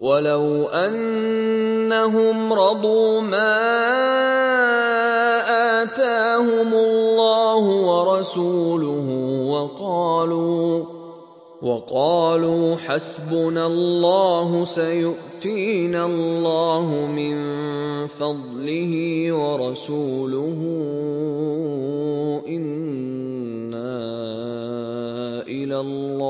ولو أنهم رضوا ما آتاهم الله ورسوله وقالوا حسبنا الله سيؤتينا الله من فضله ورسوله إنا إلى الله